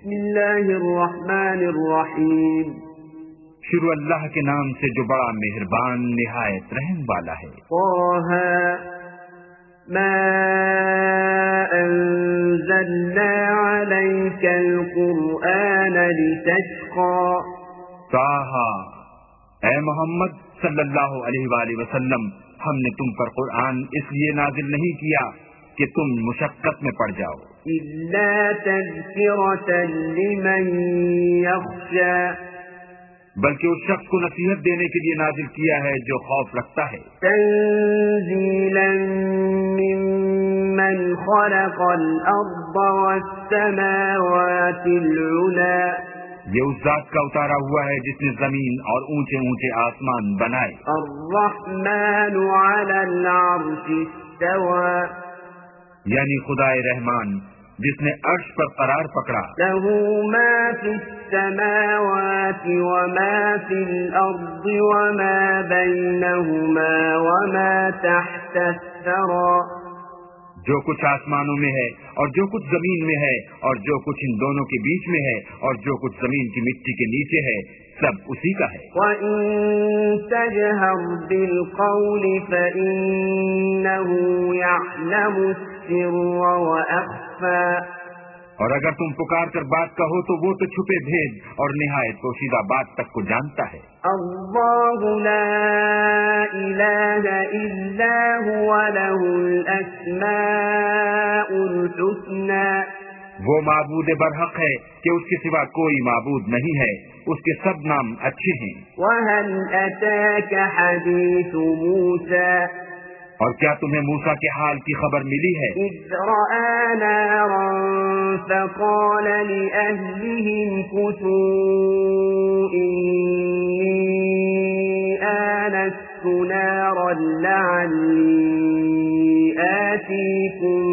بسم اللہ الرحمن الرحیم، شروع اللہ کے نام سے جو بڑا مہربان نہایت رحم والا ہے۔ طه ما انزلنا عليك القرآن لتشقى۔ طه، اے محمد صلی اللہ علیہ وآلہ وسلم، ہم نے تم پر قرآن اس لیے نازل نہیں کیا کہ تم مشقت میں پڑ جاؤ، إلا تذكرة لمن يخشى، بلکہ اس شخص کو نصیحت دینے کے لیے نازل کیا ہے جو خوف رکھتا ہے۔ تنزيلا ممن خلق الأرض والسماوات العلى، یہ اس ذات کا اتارا ہوا ہے جس نے زمین اور اونچے اونچے آسمان بنائے۔ الرحمن على العرش استوى، یعنی خدائے رحمان جس نے عرش پر قرار پکڑا۔ له ما في السماوات وما في الأرض وما بينهما وما تحت الثرى، جو کچھ آسمانوں میں ہے اور جو کچھ زمین میں ہے اور جو کچھ ان دونوں کے بیچ میں ہے اور جو کچھ زمین کی مٹی کے نیچے ہے، سب اسی کا ہے۔ وَإِن تَجْهَرْ بِالْقَوْلِ فَإِنَّهُ يَعْلَمُ السِّرَّ وَأَخْفَى، اور اگر تم پکار کر بات کہو تو وہ تو چھپے بھید اور نہایت پوشیدہ بات تک کو جانتا ہے۔ اللہ لا الہ الا هو له الاسماء الحسنى، وہ معبود برحق ہے کہ اس کے سوا کوئی معبود نہیں ہے، اس کے سب نام اچھے ہیں۔ وَهَلْ أَتَاكَ حَدِيثُ مُوسَى، اور کیا تمہیں موسیٰ کے حال کی خبر ملی ہے؟ إِذْ رَأَىٰ نَارًا فَقَالَ لِأَهْلِهِ امْكُثُوا إِنِّي آنَسْتُ نَارًا لَعَلِّي آتِيكُم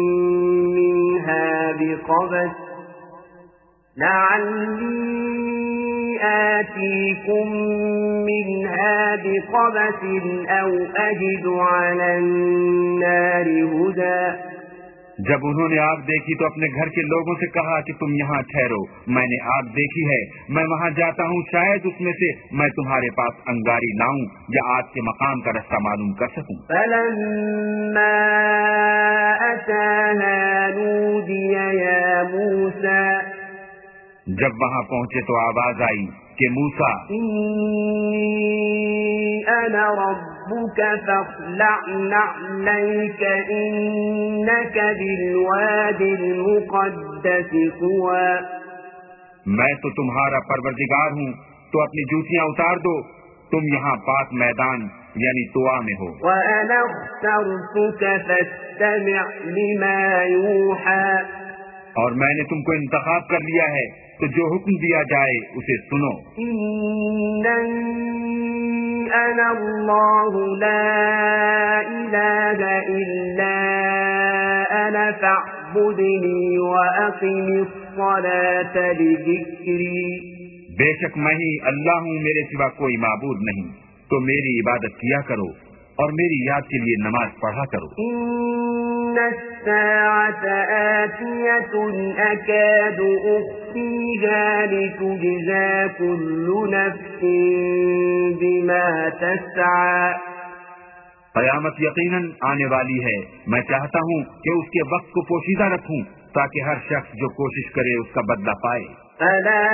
منها بقبس أو أجد على النار هدى۔ جب انہوں نے آگ دیکھی تو اپنے گھر کے لوگوں سے کہا کہ تم یہاں ٹھہرو، میں نے آگ دیکھی ہے، میں وہاں جاتا ہوں، شاید اس میں سے میں تمہارے پاس انگاری لاؤں یا آگ کے مقام کا رستہ معلوم کر سکوں۔ فلما أتاها نودي يا موسى، جب وہاں پہنچے تو آواز آئی کہ موسیٰ، أنا ربك فاخلع نعليك إنك بالواد المقدس طوى، میں تو تمہارا پروردگار ہوں، تو اپنی جوتیاں اتار دو، تم یہاں پاک میدان یعنی طوا میں ہو۔ وأنا اخترتك فاستمع لما يوحى، اور میں نے تم کو انتخاب کر لیا ہے تو جو حکم دیا جائے اسے سنو۔ إنني أنا الله لا إله إلا أنا فاعبدني وأقم الصلاة لذكري، بے شک میں ہی اللہ ہوں، میرے سوا کوئی معبود نہیں، تو میری عبادت کیا کرو اور میری یاد کے لیے نماز پڑھا کرو۔ إن الساعة آتية أكاد أخفيها لتجزى كل نفس بما تسعى، قیامت یقیناً آنے والی ہے، میں چاہتا ہوں کہ اس کے وقت کو پوشیدہ رکھوں تاکہ ہر شخص جو کوشش کرے اس کا بدلہ پائے۔ فلا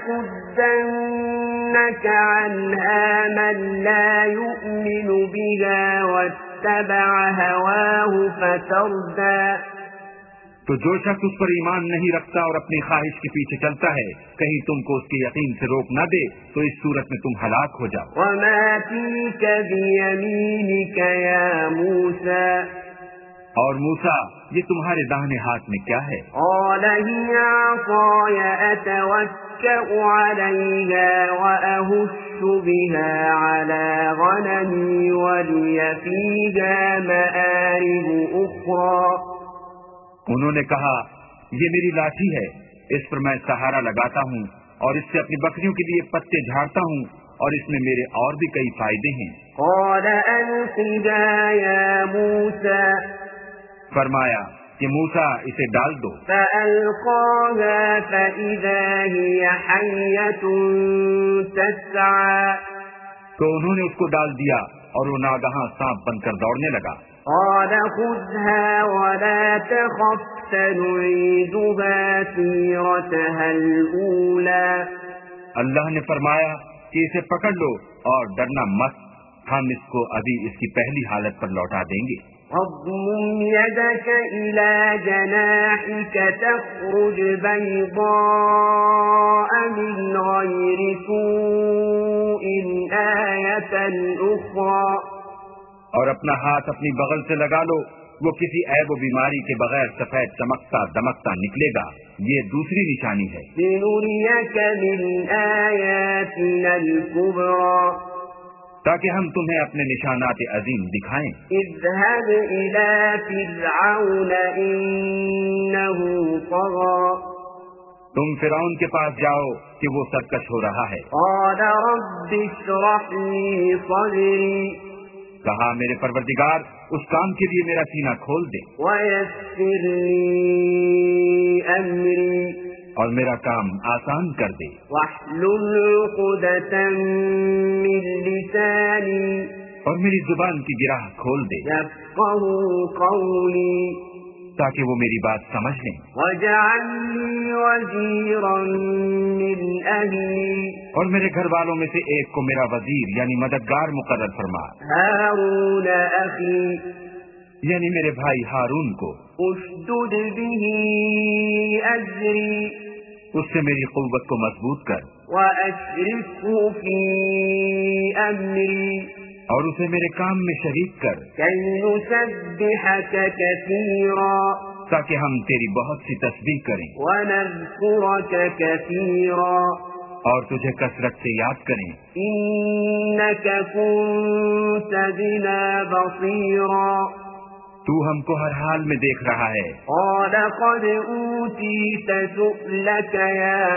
يصدنك عنها من لا يؤمن بها واتبع هواه فتردى، تو جو شخص اس پر ایمان نہیں رکھتا اور اپنی خواہش کے پیچھے چلتا ہے، کہیں تم کو اس کے یقین سے روک نہ دے تو اس صورت میں تم ہلاک ہو جاؤ۔ وما تلك بيمينك يا موسى، اور موسیٰ یہ تمہارے داہنے ہاتھ میں کیا ہے؟ قال هي عصاي أتوكأ عليها وأهش بها على غنمي ولي فيها مآرب أخرى، انہوں نے کہا یہ میری لاٹھی ہے، اس پر میں سہارا لگاتا ہوں اور اس سے اپنی بکریوں کے لیے پتے جھاڑتا ہوں اور اس میں میرے اور بھی کئی فائدے ہیں۔ قال ألقها يا موسى، فرمایا کہ موسیٰ اسے ڈال دو۔ فألقاها فإذا هي حية تسعى تو انہوں نے اس کو ڈال دیا اور وہ ناگہاں سانپ بن کر دوڑنے لگا۔ قال خذها ولا تخف سنعيدها سيرتها الأولى اللہ نے فرمایا کہ اسے پکڑ لو اور ڈرنا مت، ہم اس کو ابھی اس کی پہلی حالت پر لوٹا دیں گے۔ واضمم يدك إلى جناحك تخرج بيضاء من غير سوء آية أخرى اور اپنا ہاتھ اپنی بغل سے لگا لو، وہ کسی عیب و بیماری کے بغیر سفید چمکتا دمکتا نکلے گا، یہ دوسری نشانی ہے۔ لنريك من آياتنا الكبرى تاکہ ہم تمہیں اپنے نشانات عظیم دکھائیں۔ اذهب إلى فرعون إنه طغى تم فرعون کے پاس جاؤ کہ وہ سرکش ہو رہا ہے۔ قال رب اشرح لي صدري کہا میرے پروردگار اس کام کے لیے میرا سینہ کھول دے ويسر لي أمري اور میرا کام آسان کر دے۔ واحلل عقدة من لساني اور میری زبان کی گرہ کھول دے يفقهوا قولي تاکہ وہ میری بات سمجھ لیں۔ واجعل لي وزيرا من أهلي اور میرے گھر والوں میں سے ایک کو میرا وزیر یعنی مددگار مقرر فرما، هارون أخي یعنی میرے بھائی ہارون کو۔ اشدد به أزري اس سے میری قوت کو مضبوط کر وأشركه في أمري اور اسے میرے کام میں شریک کر، كي نسبحك كثيرا تاکہ ہم تیری بہت سی تسبیح کریں ونذكرك كثيرا اور تجھے کثرت سے یاد کریں۔ إنك كنت بنا بصيرا تو ہم کو ہر حال میں دیکھ رہا ہے۔ قال قد أوتيت سؤلك يا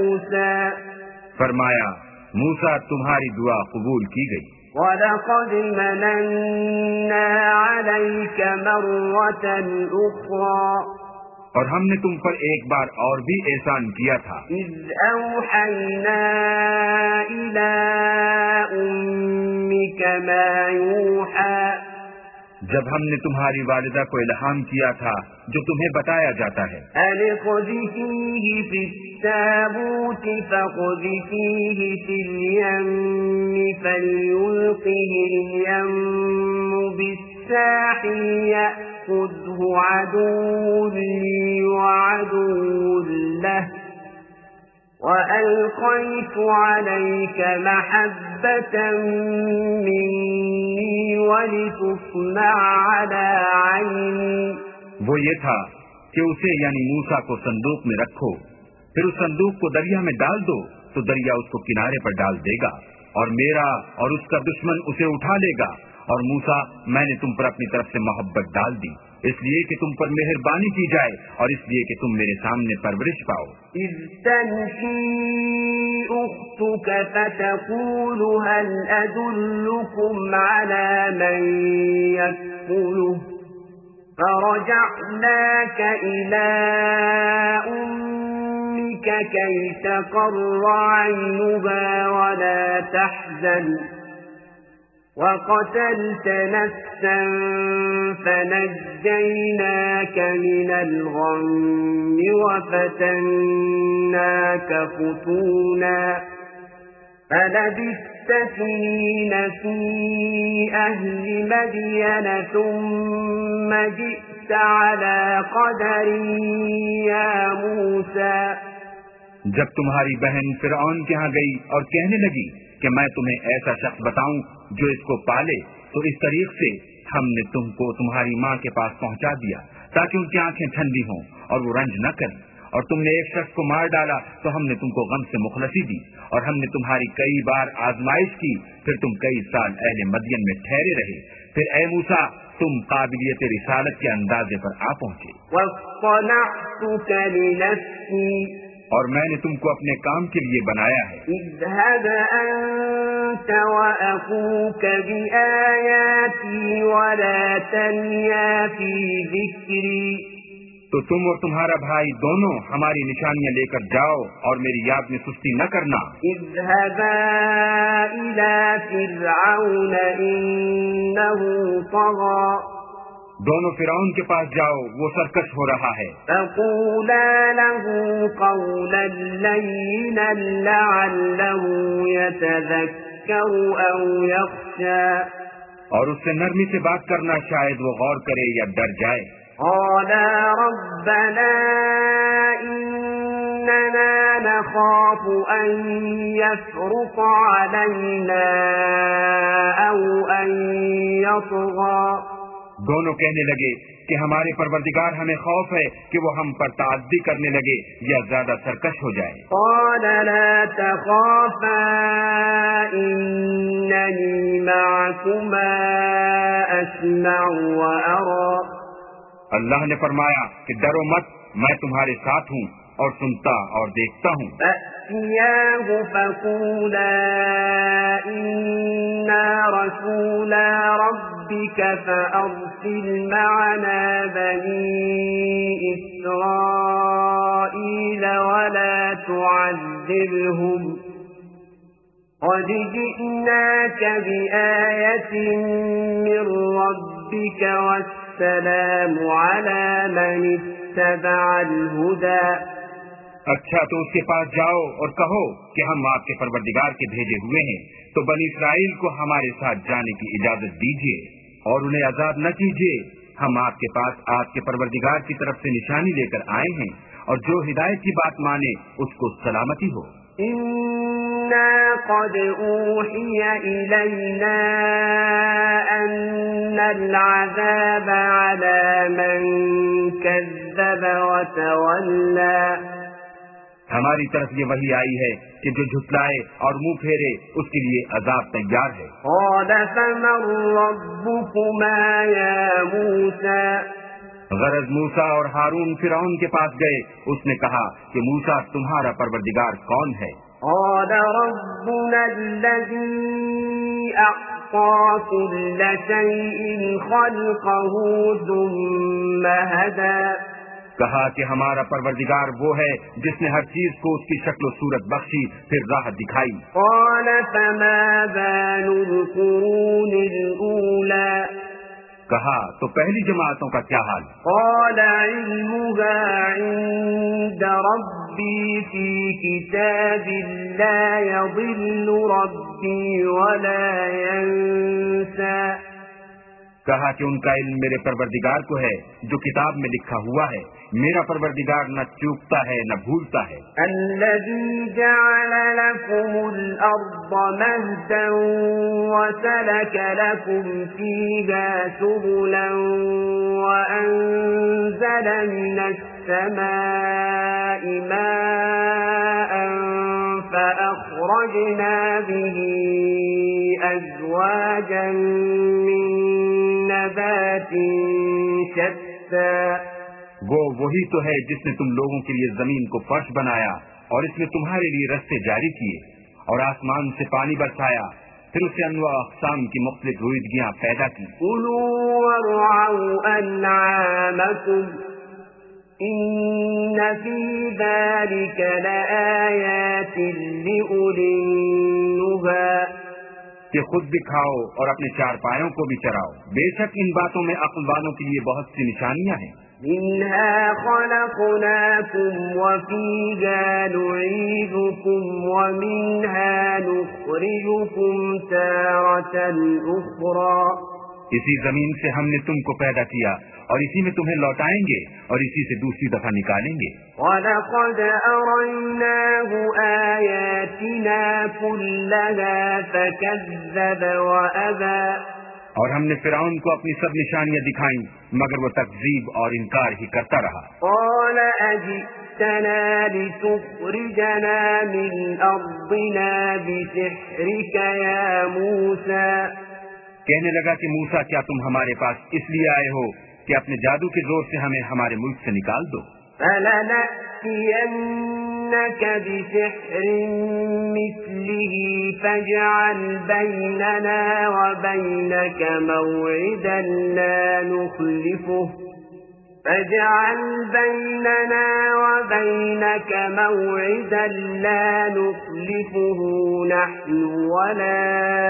موسى فرمایا موسیٰ تمہاری دعا قبول کی گئی، وَلَقَدْ مَنَنَّا عَلَيْكَ مَرَّةً أُخْرَى اور ہم نے تم پر ایک بار اور بھی احسان کیا تھا، إِذْ أَوْحَيْنَا إِلَىٰ أُمِّكَ مَا يُوحَىٰ جب ہم نے تمہاری والدہ کو الہام کیا تھا جو تمہیں بتایا جاتا ہے، أَنِ اقْذِفِيهِ فِي التَّابُوتِ فَاقْذِفِيهِ فِي الْيَمِّ فَلْيُلْقِهِ الْيَمُّ بِالسَّاحِلِ يَأْخُذْهُ عَدُوٌّ لِّي وَعَدُوٌّ لَّهُ وَأَلْقَيْتُ عَلَيْكَ مَحَبَّةً مِّنِّي وَلِتُصْنَعَ عَلَىٰ عَيْنِي وہ یہ تھا کہ اسے یعنی موسیٰ کو صندوق میں رکھو، پھر اس صندوق کو دریا میں ڈال دو تو دریا اس کو کنارے پر ڈال دے گا، اور میرا اور اس کا دشمن اسے اٹھا لے گا، اور موسیٰ میں نے تم پر اپنی طرف سے محبت ڈال دی، اس لیے کہ تم پر مہربانی کی جائے اور اس لیے کہ تم میرے سامنے پرورش پاؤ۔ إِذْ تَمْشِي أُخْتُكَ فَتَقُولُ هَلْ أَدُلُّكُمْ عَلَىٰ مَن يَكْفُلُهُ فَرَجَعْنَاكَ إِلَىٰ أُمِّكَ كَيْ تَقَرَّ عَيْنُهَا وَلَا تَحْزَنَ وَقَتَلْتَ نَفْسًا فَنَجَّيْنَاكَ مِنَ الْغَمِّ وَفَتَنَّاكَ فُتُونًا فَلَبِثْتَ سِنِينَ فِي أَهْلِ مَدْيَنَ ثُمَّ جِئْتَ عَلَىٰ قَدَرٍ يَا مُوسَىٰ جب تمہاری بہن فرعون کے ہاں گئی اور کہنے لگی کہ میں تمہیں ایسا شخص بتاؤں جو اس کو پالے، تو اس طریق سے ہم نے تم کو تمہاری ماں کے پاس پہنچا دیا تاکہ ان کی آنکھیں ٹھنڈی ہوں اور وہ رنج نہ کریں، اور تم نے ایک شخص کو مار ڈالا تو ہم نے تم کو غم سے مخلصی دی، اور ہم نے تمہاری کئی بار آزمائش کی، پھر تم کئی سال اہل مدین میں ٹھہرے رہے، پھر اے موسیٰ تم قابلیت رسالت کے اندازے پر آ پہنچے، وَاصْطَنَعْتُكَ لِنَفْسِي اور میں نے تم کو اپنے کام کے لیے بنایا ہے۔ اذهب أنت وأخوك بآياتي ولا تنيا في ذكري تو تم اور تمہارا بھائی دونوں ہماری نشانیاں لے کر جاؤ اور میری یاد میں سستی نہ کرنا. اذهبا إلى فرعون إنه طغى. دونوں فرعون کے پاس جاؤ، وہ سرکش ہو رہا ہے. فقولا له قولا لينا لعله يتذكر أو يخشى. اور اس سے نرمی سے بات کرنا، شاید وہ غور کرے یا ڈر جائے. قالا ربنا إننا نخاف أن يفرط علينا أو أن يطغى. دونوں کہنے لگے کہ ہمارے پروردگار ہمیں خوف ہے کہ وہ ہم پر تعدی کرنے لگے یا زیادہ سرکش ہو جائے. قال لا تخافا إنني معكما أسمع وأرى. اللہ نے فرمایا کہ ڈرو مت، میں تمہارے ساتھ ہوں اور سنتا اور دیکھتا ہوں. فَأْتِيَاهُ فَقُولَا إِنَّا رَسُولَا رَبِّكَ فَأَرْسِلْ مَعَنَا بَنِي إِسْرَائِيلَ وَلَا تُعَذِّبْهُمْ قَدْ جِئْنَاكَ بِآيَةٍ مِّن رَّبِّكَ وَالسَّلَامُ عَلَىٰ مَنِ اتَّبَعَ الْهُدَىٰ. اچھا تو اس کے پاس جاؤ اور کہو کہ ہم آپ کے پروردگار کے بھیجے ہوئے ہیں، تو بنی اسرائیل کو ہمارے ساتھ جانے کی اجازت دیجیے اور انہیں عذاب نہ کیجیے. ہم آپ کے پاس آپ کے پروردگار کی طرف سے نشانی لے کر آئے ہیں، اور جو ہدایت کی بات مانے اس کو سلامتی ہو. إِنَّا قَدْ أُوحِيَ إِلَيْنَا أَنَّ الْعَذَابَ عَلَى مَنْ كَذَّبَ وَتَوَلَّى. ہماری طرف یہ وحی آئی ہے کہ جو جھٹلائے اور منہ پھیرے اس کے لیے عذاب تیار ہے. قَالَ فَمَن رَّبُّكُمَا يَا مُوسَىٰ. غرض موسیٰ اور ہارون فرعون کے پاس گئے. اس نے کہا کہ موسیٰ تمہارا پروردگار کون ہے؟ قَالَ رَبُّنَا الَّذِي أَعْطَىٰ كُلَّ شَيْءٍ خَلْقَهُ ثُمَّ هَدَىٰ. کہا کہ ہمارا پروردگار وہ ہے جس نے ہر چیز کو اس کی شکل و صورت بخشی پھر راہ دکھائی. قَالَ فَمَا بَالُ الْقُرُونِ الْأُولَىٰ. کہا تو پہلی جماعتوں کا کیا حال؟ قَالَ عِلْمُهَا عِندَ رَبِّي فِي كِتَابٍ لَّا يَضِلُّ رَبِّي وَلَا يَنسَى. کہا کہ ان کا علم میرے پروردگار کو ہے جو کتاب میں لکھا ہوا ہے. میرا پروردگار نہ چوکتا ہے نہ بھولتا ہے. الَّذِي جَعَلَ لَكُمُ الْأَرْضَ مَهْدًا وَسَلَكَ لَكُمْ فِيهَا سُبُلًا وَأَنزَلَ مِنَ السَّمَاءِ مَاءً فَأَخْرَجْنَا بِهِ أَزْوَاجًا مِّن نَّبَاتٍ شَتَّىٰ. وہ وہی تو ہے جس نے تم لوگوں کے لیے زمین کو فرش بنایا اور اس میں تمہارے لیے رستے جاری کیے اور آسمان سے پانی برسایا، پھر اسے انواع اقسام کی مختلف رویدگیاں پیدا کی. كُلُوا وَارْعَوْا أَنْعَامَكُمْ إِنَّ فِي ذَلِكَ لَآيَاتٍ لِّأُولِي النُّهَىٰ. کہ خود بھی کھاؤ اور اپنے چار پایوں کو بھی چراؤ، بے شک ان باتوں میں عقل والوں کے لیے بہت سی نشانیاں ہیں. مِنْهَا خَلَقْنَاكُمْ وَفِيهَا نُعِيدُكُمْ وَمِنْهَا نُخْرِجُكُمْ تَارَةً أُخْرَىٰ. اسی زمین سے ہم نے تم کو پیدا کیا اور اسی میں تمہیں لوٹائیں گے اور اسی سے دوسری دفعہ نکالیں گے. وَلَقَدْ أَرَيْنَاهُ آيَاتِنَا كُلَّهَا فَكَذَّبَ وَأَبَىٰ. اور ہم نے فرعون کو اپنی سب نشانیاں دکھائیں مگر وہ تکذیب اور انکار ہی کرتا رہا. قَالَ أَجِئْتَنَا لِتُخْرِجَنَا مِنْ أَرْضِنَا بِسِحْرِكَ يَا مُوسَىٰ. کہنے لگا کہ موسیٰ کیا تم ہمارے پاس اس لیے آئے ہو کہ اپنے جادو کے زور سے ہمیں ہمارے ملک سے نکال دو؟ فَلَنَأْتِيَنَّكَ بِسِحْرٍ مِّثْلِهِ فَاجْعَلْ بَيْنَنَا وَبَيْنَكَ مَوْعِدًا لَّا نُخْلِفُهُ فاجعل بيننا وبينك موعدا لا نخلفه نحن ولا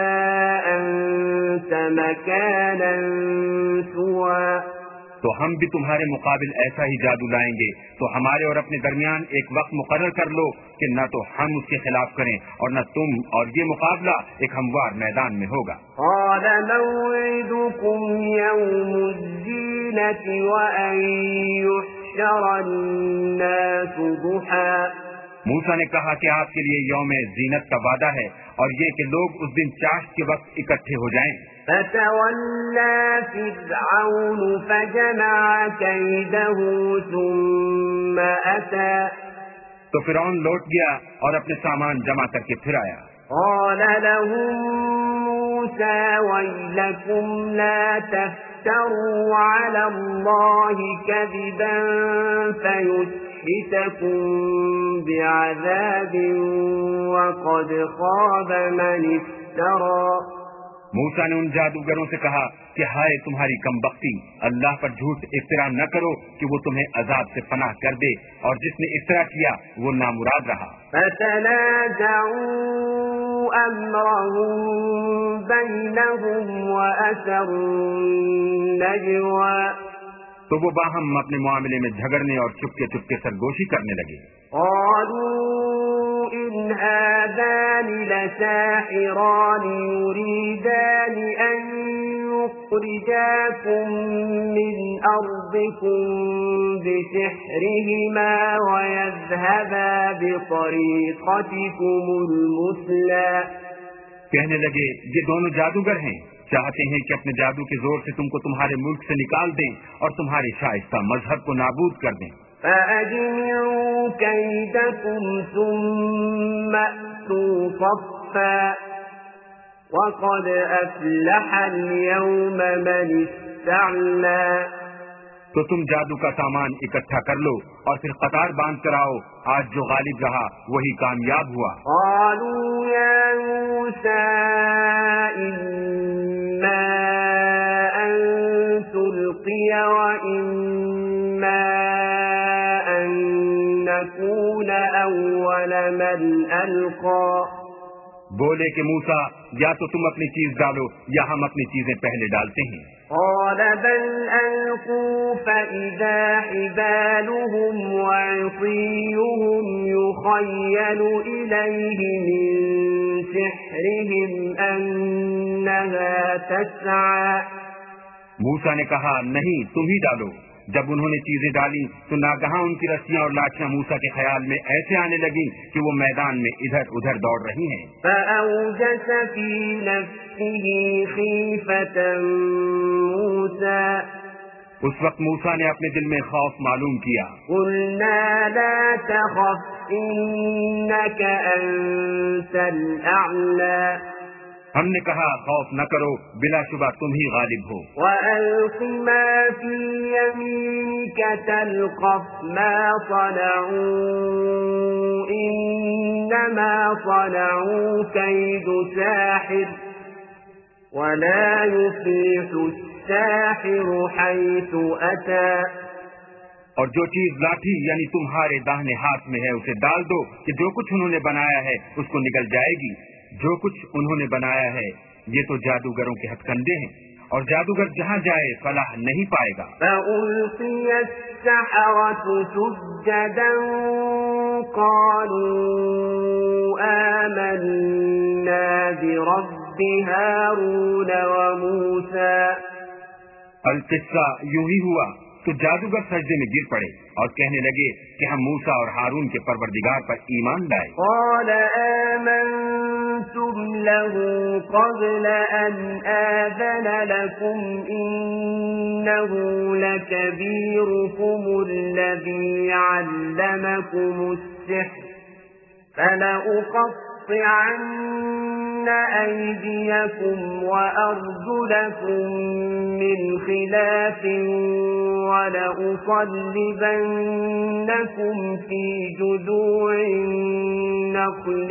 أنت مكانا سوى. تو ہم بھی تمہارے مقابل ایسا ہی جادو لائیں گے، تو ہمارے اور اپنے درمیان ایک وقت مقرر کر لو کہ نہ تو ہم اس کے خلاف کریں اور نہ تم، اور یہ مقابلہ ایک ہموار میدان میں ہوگا. قال موعدكم يوم الزينة وأن يحشر الناس ضحى. موسیٰ نے کہا کہ آپ کے لیے یوم زینت کا وعدہ ہے اور یہ کہ لوگ اس دن چاشت کے وقت اکٹھے ہو جائیں. فتولى فرعون فجمع كيده ثم أتى. تو فرعون لوٹ گیا اور اپنے سامان جمع کر کے پھر آیا. قال لهم موسى ويلكم لا تفتروا على الله كذبا فيسحتكم بعذاب وقد خاب من افترى. موسیٰ نے ان جادوگروں سے کہا کہ ہائے تمہاری کم بختی، اللہ پر جھوٹ افترا نہ کرو کہ وہ تمہیں عذاب سے پناہ کر دے، اور جس نے افترا کیا وہ نامراد رہا. فتنازعوا أمرهم بينهم وأسروا النجوى. تو وہ باہم اپنے معاملے میں جھگڑنے اور چپکے چپکے سرگوشی کرنے لگے. قالوا إن هذان لساحران يريدان أن يخرجاكم من أرضكم بسحرهما ويذهبا بطريقتكم المثلى. کہنے لگے یہ دونوں جادوگر ہیں، چاہتے ہیں کہ اپنے جادو کے زور سے تم کو تمہارے ملک سے نکال دیں اور تمہارے شائستہ مذہب کو نابود کر دیں. فَأَجْمِعُوا كَيْدَكُمْ ثُمَّ أْتُوا صَفًّا وَقَدْ أَفْلَحَ الْيَوْمَ مَنِ اسْتَعْلَى. تو تم جادو کا سامان اکٹھا کر لو اور پھر قطار باندھ کر آؤ، آج جو غالب رہا وہی کامیاب ہوا. قالوا يا موسى إما أن تلقي وإما أن نكون أول من ألقى. بولے کہ موسیٰ یا تو تم اپنی چیز ڈالو یا ہم اپنی چیزیں پہلے ڈالتے ہیں. قال بل ألقوا فإذا حبالهم وعصيهم يخيل إليه من سحرهم أنها تسعى. موسیٰ نے کہا نہیں تم ہی ڈالو. جب انہوں نے چیزیں ڈالی تو ناگہاں ان کی رسیاں اور لاٹیاں موسیٰ کے خیال میں ایسے آنے لگیں کہ وہ میدان میں ادھر ادھر دوڑ رہی ہیں. فأوجس في نفسه خيفة موسى. اس وقت موسیٰ نے اپنے دل میں خوف معلوم کیا. قلنا لا تخف إنك أنت الأعلى. ہم نے کہا خوف نہ کرو، بلا شبہ تم ہی غالب ہو. وَأَلْقِ مَا فِي يَمِينِكَ تَلْقَفْ مَا صَنَعُوا إِنَّمَا صَنَعُوا كَيْدُ سَاحِرٍ وَلَا يُفْلِحُ السَّاحِرُ حَيْثُ أَتَى. اور جو چیز لاٹھی یعنی تمہارے داہنے ہاتھ میں ہے اسے ڈال دو کہ جو کچھ انہوں نے بنایا ہے اس کو نگل جائے گی. جو کچھ انہوں نے بنایا ہے یہ تو جادوگروں کے ہتھ کنڈے ہیں، اور جادوگر جہاں جائے فلاح نہیں پائے گا. فَأُلْقِيَ السَّحَرَةُ سُجَّدًا قَالُوا آمَنَّا بِرَبِّ هَارُونَ وَمُوسَى. القصہ یوں ہی ہوا تو جادوگر سجدے میں گر پڑے اور کہنے لگے کہ ہم موسیٰ اور ہارون کے پروردگار پر ایمان لائے. قال آمنتم له قبل أن آذن لكم إنه لكبيركم الذي علمكم السحر فلأقطعن أيديكم وأرجلكم من خلاف ولأصلبنكم في جذوع النخل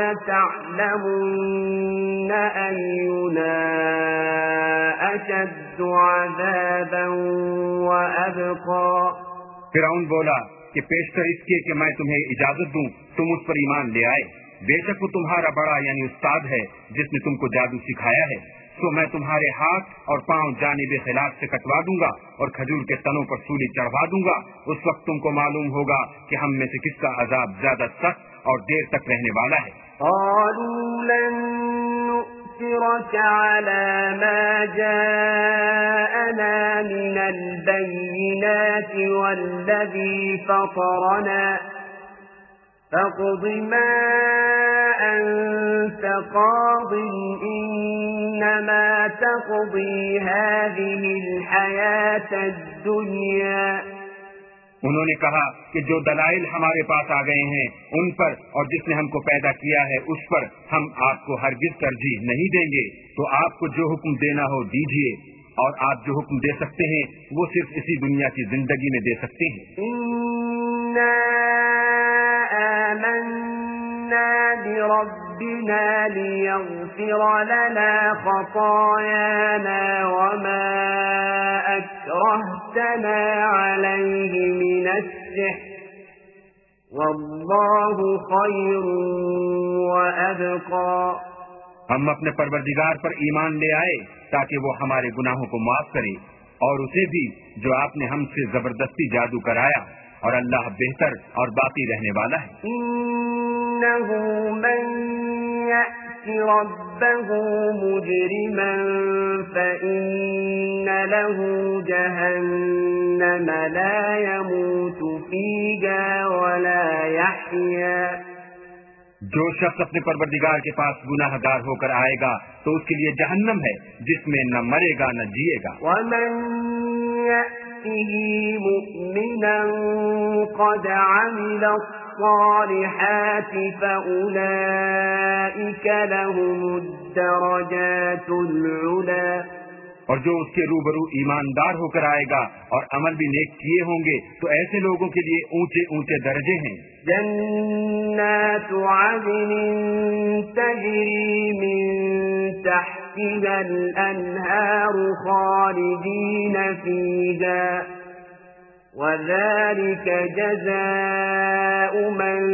ولتعلمن أينا أشد أشد عذابا وأبقى. فرعون بولا کہ پیشتر اس کے کہ میں تمہیں اجازت دوں تم اس پر ایمان لے آئے، بے شک وہ تمہارا بڑا یعنی استاد ہے جس نے تم کو جادو سکھایا ہے، تو میں تمہارے ہاتھ اور پاؤں جانب خلاف سے کٹوا دوں گا اور کھجور کے تنوں پر سولی چڑھوا دوں گا. اس وقت تم کو معلوم ہوگا کہ ہم میں سے کس کا عذاب زیادہ سخت اور دیر تک رہنے والا ہے. قالوا لن نؤثرك على ما جاءنا من البينات والذي فطرنا فاقض ما أنت قاض إنما تقضي هذه الحياة الدنيا. انہوں نے کہا کہ جو دلائل ہمارے پاس آ گئے ہیں ان پر اور جس نے ہم کو پیدا کیا ہے اس پر ہم آپ کو ہرگز ترجیح نہیں دیں گے، تو آپ کو جو حکم دینا ہو دیجیے، اور آپ جو حکم دے سکتے ہیں وہ صرف اسی دنیا کی زندگی میں دے سکتے ہیں. إنا آمنا بربنا ليغفر لنا خطايانا وما أكرهتنا عليه من السحر والله خير وأبقى. ہم اپنے پروردگار پر ایمان لے آئے تاکہ وہ ہمارے گناہوں کو معاف کرے، اور اسے بھی جو آپ نے ہم سے زبردستی جادو کرایا، اور اللہ بہتر اور باقی رہنے والا ہے. إنه من يأت ربه مجرما فإن له جهنم لا يموت فيها ولا يحيا. جو شخص اپنے پروردگار کے پاس گناہ گار ہو کر آئے گا تو اس کے لیے جہنم ہے جس میں نہ مرے گا نہ جیے گا. ومن يأته مؤمنا قد عمل الصالحات فأولئك لهم الدرجات العلا. اور جو اس کے روبرو ایماندار ہو کر آئے گا اور عمل بھی نیک کیے ہوں گے تو ایسے لوگوں کے لیے اونچے اونچے درجے ہیں. جنات عدن تجری من تحتها الأنهار خالدين فيها وذلك جزاء من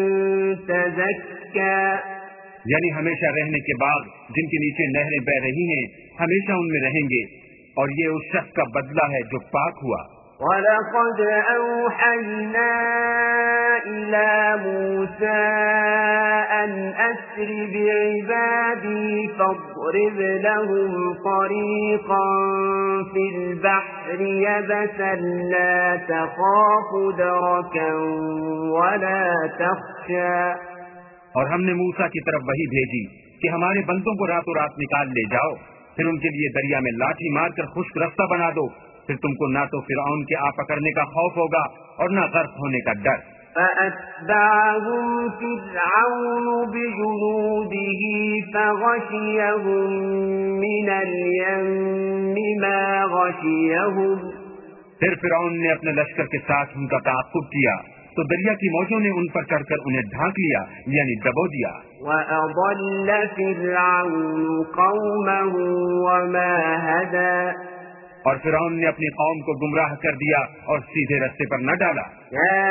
تزكى. یعنی ہمیشہ رہنے کے بعد جن کے نیچے نہریں بہ رہی ہیں ہمیشہ ان میں رہیں گے، اور یہ اس شخص کا بدلہ ہے جو پاک ہوا. وَلَقَدْ أَوْحَيْنَا إِلَى مُوسَىٰ أَنْ أَسْرِ بِعِبَادِي فَاضْرِبْ لَهُمْ طَرِيقًا فِي الْبَحْرِ يَبَسًا لَا تَخَافُ دَرَكًا وَلَا تَخْشَىٰ. اور ہم نے موسیٰ کی طرف وحی بھیجی کہ ہمارے بندوں کو راتوں رات نکال لے جاؤ، پھر ان کے لیے دریا میں لاٹھی مار کر خشک رستہ بنا دو، پھر تم کو نہ تو فرعون کے آ پکڑنے کا خوف ہوگا اور نہ غرق ہونے کا ڈر. فَأَتْبَعَهُمْ فِرْعَوْنُ بِجُنُودِهِ فَغَشِيَهُم مِّنَ الْيَمِّ مَا غَشِيَهُمْ. پھر فرعون نے اپنے لشکر کے ساتھ ان کا تعاقب کیا تو دریا کی موجوں نے ان پر چڑھ کر انہیں ڈھانک لیا یعنی دبو دیا. وَأَضَلَّ فِرْعَوْنُ قَوْمَهُ وَمَا هَدَىٰ. اور فرعون نے اپنی قوم کو گمراہ کر دیا اور سیدھے رستے پر نہ ڈالا. يَا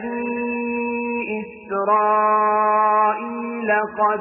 بَنِي إِسْرَائِيلَ قَدْ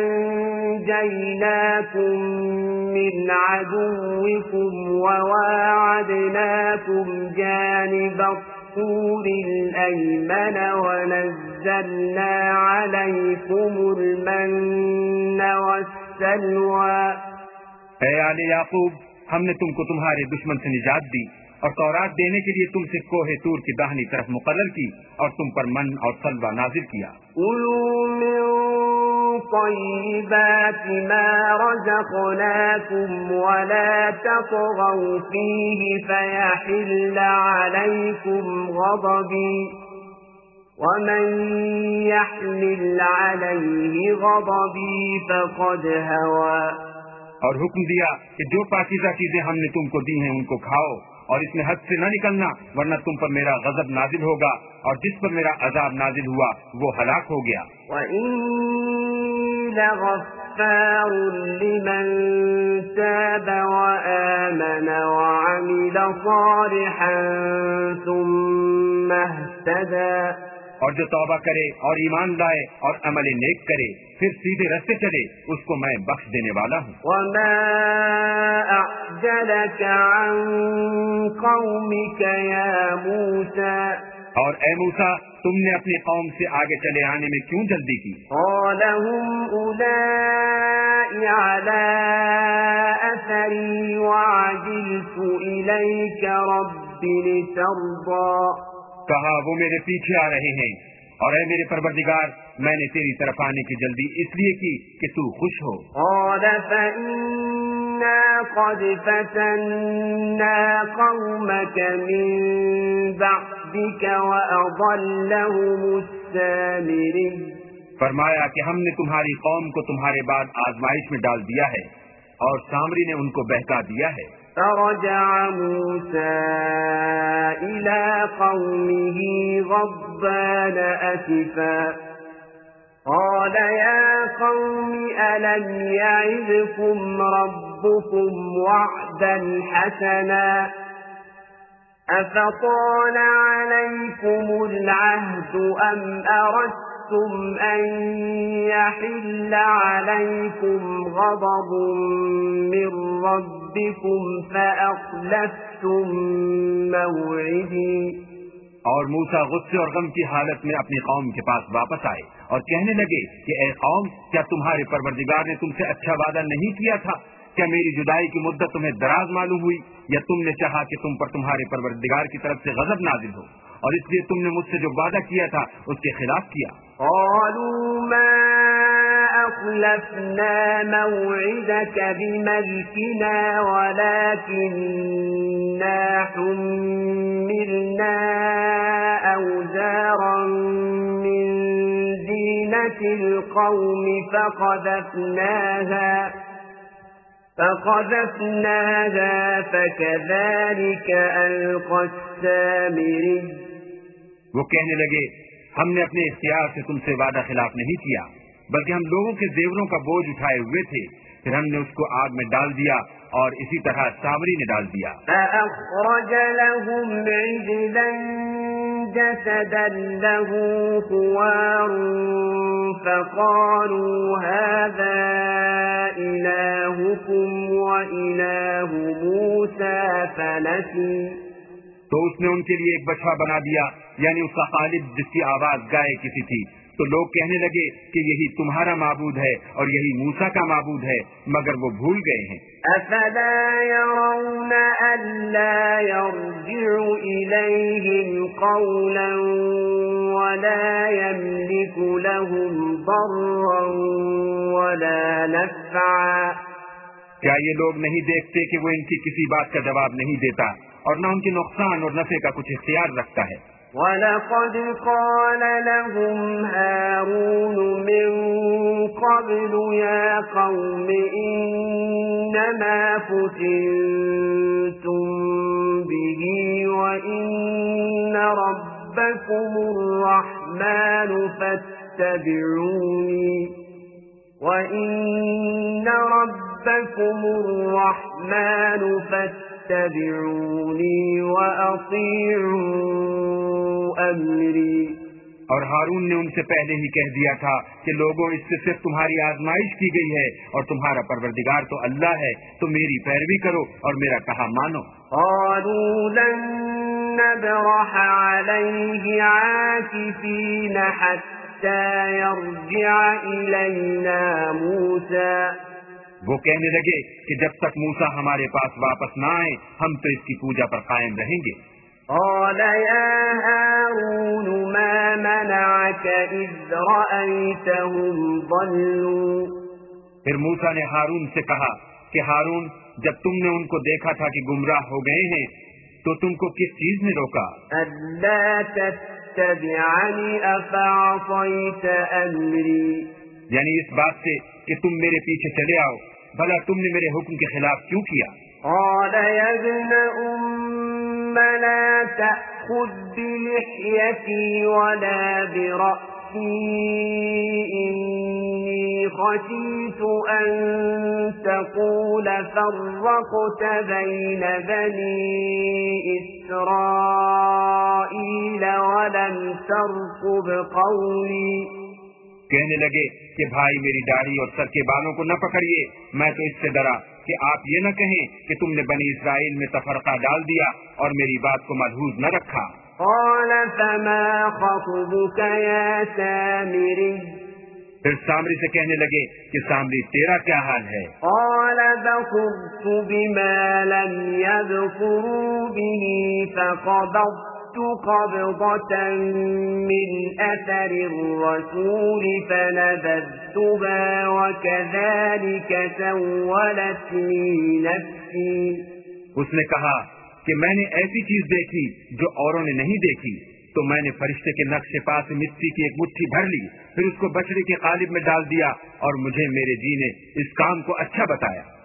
أَنْجَيْنَاكُمْ مِنْ عَدُوِّكُمْ وَوَاعَدْنَاكُمْ جَانِبَ الطُّورِ الْأَيْمَنَ وَنَزَّلْنَا عَلَيْكُمُ الْمَنَّ وَالسَّلْوَىٰ. اے آل یعقوب، ہم نے تم کو تمہارے دشمن سے نجات دی اور تورات دینے کے لیے تم سے کوہ طور کی داہنی طرف مقرر کی اور تم پر من اور سلوہ نازل کیا. كُلُوا مِن طَيِّبَاتِ مَا رَزَقْنَاكُمْ وَلَا تَطْغَوْا فِيهِ فَيَحِلَّ عَلَيْكُمْ غَضَبِي وَمَن يَحْلِلْ عَلَيْهِ غَضَبِي فَقَدْ هَوَىٰ. اور حکم دیا کہ جو پاکیزہ چیزیں ہم نے تم کو دی ہیں ان کو کھاؤ اور اس میں حد سے نہ نکلنا ورنہ تم پر میرا غضب نازل ہوگا اور جس پر میرا عذاب نازل ہوا وہ ہلاک ہو گیا. وَإِنِّي لَغَفَّارٌ غفار لمن تاب وآمن وعمل صالحا ثم اهتدى اور جو توبہ کرے اور ایمان لائے اور عمل نیک کرے پھر سیدھے رستے چلے اس کو میں بخش دینے والا ہوں۔ وما أعجلك عن قومك يا موسى اور اے موسیٰ تم نے اپنی قوم سے آگے چلے آنے میں کیوں جلدی کی؟ قال هم أولئك على أثري وعجلت إليك رب لترضى کہا وہ میرے پیچھے آ رہے ہیں اور اے میرے پروردگار میں نے تیری طرف آنے کی جلدی اس لیے کی کہ تو خوش ہو۔ قال فإنا قد فتنا قومك من بعدك وأضلهم السامري فرمایا کہ ہم نے تمہاری قوم کو تمہارے بعد آزمائش میں ڈال دیا ہے اور سامری نے ان کو بہکا دیا ہے۔ فرجع موسى إلى قومه غضبان أسفا قال يا قوم ألم يعدكم ربكم وعدا حسنا أفطال عليكم العهد أم أردتم أن يحل عليكم غضب من ربكم فأخلفتم موعدي اور موسیٰ غصے اور غم کی حالت میں اپنی قوم کے پاس واپس آئے اور کہنے لگے کہ اے قوم کیا تمہارے پروردگار نے تم سے اچھا وعدہ نہیں کیا تھا؟ کیا میری جدائی کی مدت تمہیں دراز معلوم ہوئی یا تم نے چاہا کہ تم پر تمہارے پروردگار کی طرف سے غضب نازل ہو اور اس لیے تم نے مجھ سے جو وعدہ کیا تھا اس کے خلاف کیا؟ قالوا ما أخلفنا موعدك بملكنا ولكننا حملنا أوزارا من زينة القوم فقذفناها فكذلك ألقى السامري وہ کہنے لگے ہم نے اپنے اختیار سے تم سے وعدہ خلاف نہیں کیا بلکہ ہم لوگوں کے زیوروں کا بوجھ اٹھائے ہوئے تھے، پھر ہم نے اس کو آگ میں ڈال دیا اور اسی طرح سامری نے ڈال دیا۔ فأخرج لهم عجلا جسدا له خوار فقالوا هذا إلهكم وإله موسى فنسي تو اس نے ان کے لیے ایک بچھڑا بنا دیا، یعنی اس کا خالد جس کی آواز گائے کسی تھی، تو لوگ کہنے لگے کہ یہی تمہارا معبود ہے اور یہی موسیٰ کا معبود ہے، مگر وہ بھول گئے ہیں۔ أفلا يرون ألا يرجع إليهم قولا ولا يملك لهم ضرا ولا نفعا کیا یہ لوگ نہیں دیکھتے کہ وہ ان کی کسی بات کا جواب نہیں دیتا اور نہ ان کے نقصان اور نفع کا کچھ اختیار رکھتا ہے؟ وَلَقَدْ قَالَ لَهُمْ هَارُونُ مِنْ قَبْلُ يَا قَوْمِ إِنَّمَا فُتِنْتُمْ بِهِ وَإِنَّ رَبَّكُمُ الرَّحْمَنُ فَاتَّبِعُونِي وَأَطِيعُوا أَمْرِي اور ہارون نے ان سے پہلے ہی کہہ دیا تھا کہ لوگوں اس سے صرف تمہاری آزمائش کی گئی ہے اور تمہارا پروردگار تو اللہ ہے، تو میری پیروی کرو اور میرا کہا مانو۔ قالوا لن نبرح عليه عاكفين حتى يرجع إلينا موسى وہ کہنے لگے کہ جب تک موسیٰ ہمارے پاس واپس نہ آئے ہم تو اس کی پوجا پر قائم رہیں گے۔ قال يا هارون ما منعك إذ رأيتهم ضلوا پھر موسیٰ نے ہارون سے کہا کہ ہارون جب تم نے ان کو دیکھا تھا کہ گمراہ ہو گئے ہیں تو تم کو کس چیز نے روکا؟ ألا تتبعني أفعصيت أمري یعنی اس بات سے کہ تم میرے پیچھے چلے آؤ، بھلا تم نے میرے حکم کے خلاف کیوں کیا؟ قال يا ابن أم لا تأخذ بلحيتي ولا برأسي إني خشيت أن تقول فرقت بين بني إسرائيل ولم ترقب قولي. کہنے لگے کہ بھائی میری داڑھی اور سر کے بالوں کو نہ پکڑیے، میں تو اس سے ڈرا کہ آپ یہ نہ کہیں کہ تم نے بنی اسرائیل میں تفرقہ ڈال دیا اور میری بات کو ملحوظ نہ رکھا. قال فما خطبك يا سامري. پھر سامری سے کہنے لگے کہ سامری تیرا کیا حال ہے؟ قال بصرت بما لم يبصروا به فقبضت قبضة من أثر الرسول فنبذتها وكذلك سولت لي نفسي. اس نے کہا کہ میں نے ایسی چیز دیکھی جو اوروں نے نہیں دیکھی، تو میں نے فرشتے کے نقش پا سے مٹی کی ایک مٹھی بھر لی، پھر اس کو بچڑے کے قالب میں ڈال دیا، اور مجھے میرے جی نے اس کام کو اچھا بتایا.